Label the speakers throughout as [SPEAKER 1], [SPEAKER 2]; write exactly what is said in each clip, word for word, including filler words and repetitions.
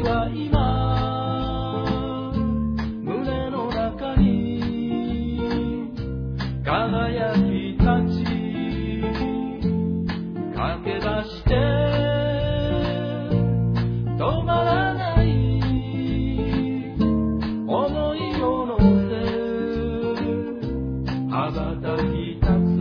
[SPEAKER 1] は今胸の中に輝き立ち駆け出して止まらない想いを乗せ羽ばたき立つ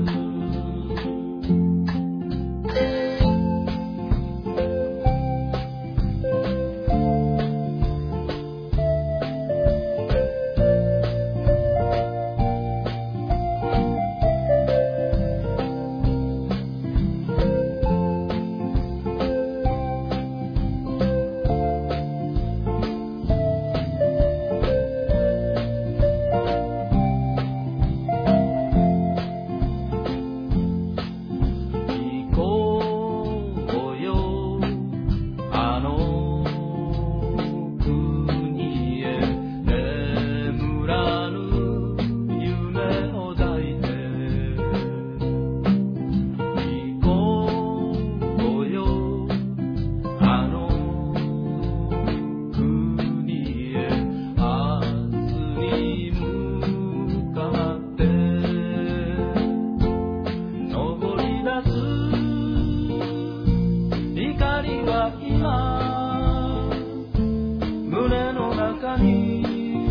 [SPEAKER 1] 光は今胸の中に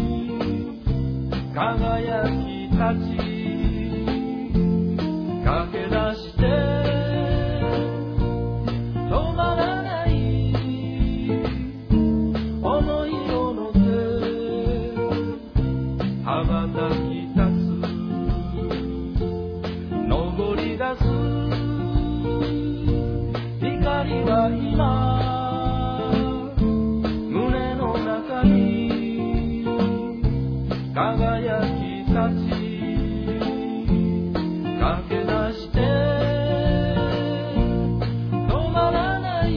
[SPEAKER 1] 輝き立ち駆け出して止まらない想いを乗せ羽ばたき立つ登り出す光は今胸の中に輝き立ち駆け出して止まらない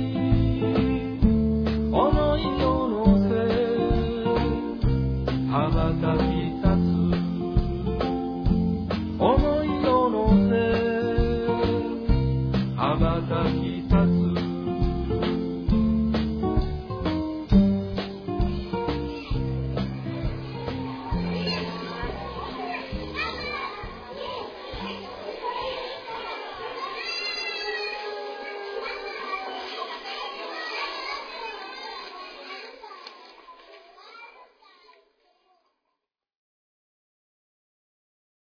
[SPEAKER 1] 想いを乗せ羽ばたき立つ想いを乗せ羽ばたき